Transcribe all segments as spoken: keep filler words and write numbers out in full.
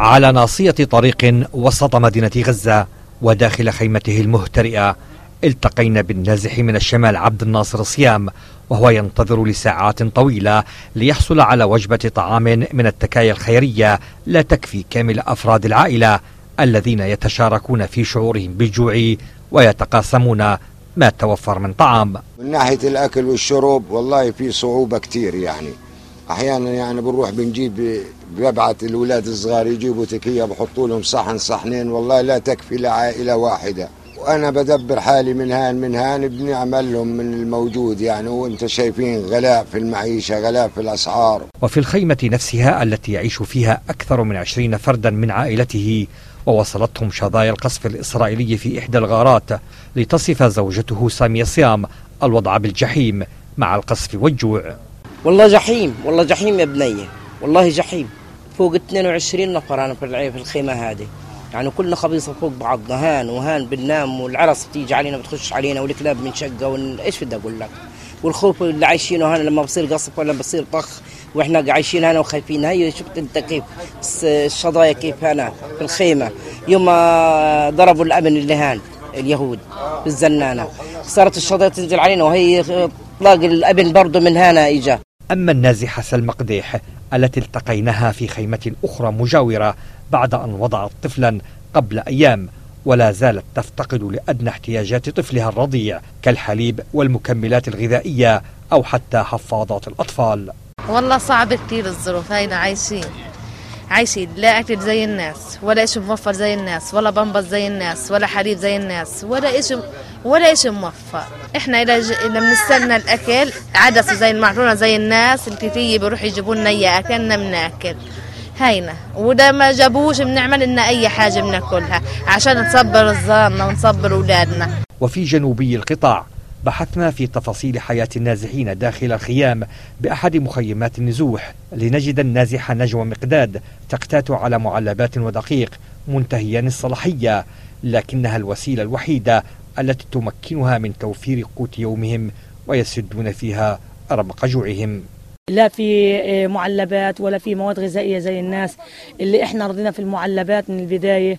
على ناصية طريق وسط مدينة غزة وداخل خيمته المهترئة التقينا بالنازح من الشمال عبد الناصر صيام، وهو ينتظر لساعات طويلة ليحصل على وجبة طعام من التكايا الخيرية لا تكفي كامل أفراد العائلة الذين يتشاركون في شعورهم بالجوع ويتقاسمون ما توفر من طعام. من ناحية الأكل والشرب والله في صعوبة كتير، يعني أحيانا يعني بنروح بنجيب ببعت الأولاد الصغار يجيبوا تكية بحطوا لهم صحن صحنين والله لا تكفي لعائلة واحدة، وأنا بدبر حالي من هان من هان بنعمل لهم من الموجود يعني، وانت شايفين غلاء في المعيشة غلاء في الأسعار. وفي الخيمة نفسها التي يعيش فيها أكثر من عشرين فردا من عائلته ووصلتهم شظايا القصف الإسرائيلي في إحدى الغارات لتصف زوجته سامية صيام الوضع بالجحيم مع القصف والجوع. والله جحيم، والله جحيم يا بنية، والله جحيم. فوق اثنين وعشرين نفر أنا في الخيمة هذه، يعني كلنا خبيصة فوق بعضنا، هان وهان بننام والعرس بتيجي علينا بتخش علينا والكلاب بنشقة وال... ايش بدي اقول لك، والخوف اللي عايشينه هان لما بصير قصف ولا بصير طخ واحنا عايشين هنا وخايفين. هي شفت انت كيف الشظايا كيف هنا في الخيمة يوم ما ضربوا الأبن اللي هان اليهود بالزنانة صارت الشظايا تنزل علينا، وهي تلاقي الأبن برضه من هنا إجا. أما النازحة سلمى قديح التي التقيناها في خيمة أخرى مجاورة بعد أن وضعت طفلا قبل أيام ولا زالت تفتقد لأدنى احتياجات طفلها الرضيع كالحليب والمكملات الغذائية أو حتى حفاضات الأطفال. والله صعب كتير الظروف، هينا عايشين عايشين لا أكل زي الناس ولا إشي موفر زي الناس ولا بنبض زي الناس ولا حليب زي الناس ولا إشي ولا إشي موفر. إحنا إذا إذا بنستنى الأكل عدسة زي المعرونة زي الناس الكتير بيروح يجيبوا لنا إياه أكلنا بناكل هينا، وده ما جابوش بنعمل لنا أي حاجة بناكلها عشان نصبر الزارنا ونصبر أولادنا. وفي جنوبي القطاع بحثنا في تفاصيل حياة النازحين داخل الخيام بأحد مخيمات النزوح لنجد النازحة نجوى مقداد تقتات على معلبات ودقيق منتهيان الصلاحية، لكنها الوسيلة الوحيدة التي تمكنها من توفير قوت يومهم ويسدون فيها رمق جوعهم. لا في معلبات ولا في مواد غذائية زي الناس اللي احنا رضينا في المعلبات من البداية،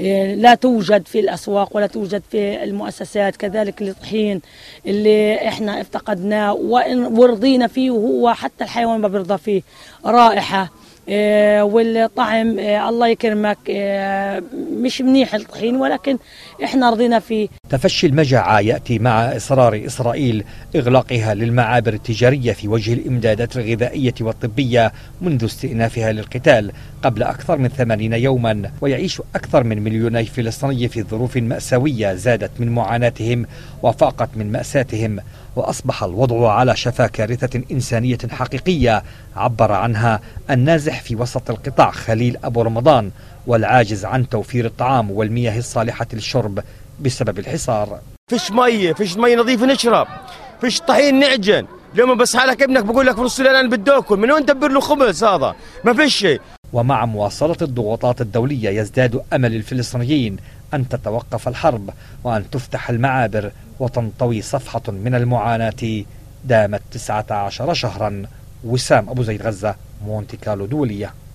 لا توجد في الأسواق ولا توجد في المؤسسات، كذلك الطحين اللي احنا افتقدناه ورضينا فيه وهو حتى الحيوان ما بيرضى فيه، رائحة والطعم الله يكرمك مش منيح الطحين ولكن احنا رضينا فيه. تفشي المجاعة يأتي مع إصرار إسرائيل إغلاقها للمعابر التجارية في وجه الإمدادات الغذائية والطبية منذ استئنافها للقتال قبل أكثر من ثمانين يوما، ويعيش أكثر من مليوني فلسطيني في ظروف مأساوية زادت من معاناتهم وفاقت من مأساتهم، وأصبح الوضع على شفا كارثة إنسانية حقيقية عبر عنها النازح في وسط القطاع خليل أبو رمضان والعاجز عن توفير الطعام والمياه الصالحة للشرب بسبب الحصار. فيش مية، فيش مية نظيفة نشرب، فيش طحين نعجن، لما بس حالك ابنك بقول لك فرص لي أنا بدي أكل، من وين تدبر له خبز؟ هذا ما فيش شيء. ومع مواصلة الضغوطات الدولية يزداد أمل الفلسطينيين أن تتوقف الحرب وأن تفتح المعابر وتنطوي صفحة من المعاناة دامت تسعة عشر شهرا. وسام أبو زيد، غزة، مونتي كارلو دولية.